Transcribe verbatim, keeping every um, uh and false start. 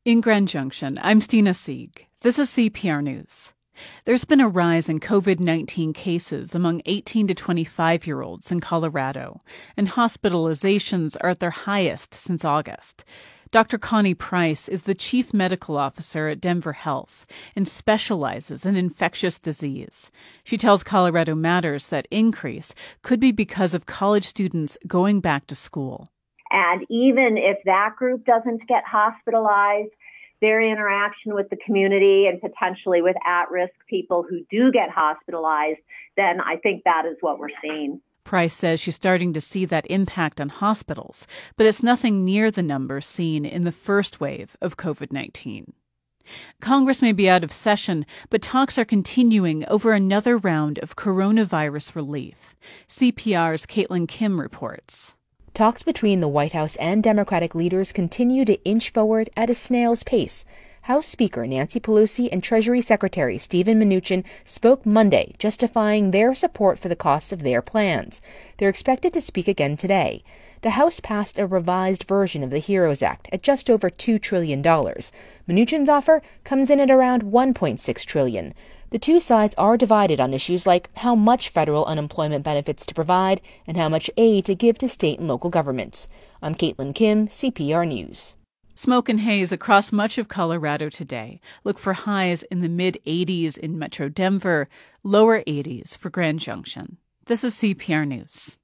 In Grand Junction, I'm Stina Sieg. This is C P R News. There's been a rise in COVID nineteen cases among eighteen to twenty-five-year-olds in Colorado, and hospitalizations are at their highest since August. Doctor Connie Price is the chief medical officer at Denver Health and specializes in infectious disease. She tells Colorado Matters that increase could be because of college students going back to school. And even if that group doesn't get hospitalized, their interaction with the community and potentially with at-risk people who do get hospitalized, then I think that is what we're seeing. Price says she's starting to see that impact on hospitals, but it's nothing near the numbers seen in the first wave of COVID nineteen. Congress may be out of session, but talks are continuing over another round of coronavirus relief. C P R's Caitlin Kim reports. Talks between the White House and Democratic leaders continue to inch forward at a snail's pace. House Speaker Nancy Pelosi and Treasury Secretary Steven Mnuchin spoke Monday, justifying their support for the cost of their plans. They're expected to speak again today. The House passed a revised version of the HEROES Act at just over two trillion dollars. Mnuchin's offer comes in at around one point six trillion dollars. The two sides are divided on issues like how much federal unemployment benefits to provide and how much aid to give to state and local governments. I'm Caitlin Kim, C P R News. Smoke and haze across much of Colorado today. Look for highs in the mid-eighties in Metro Denver, lower eighties for Grand Junction. This is C P R News.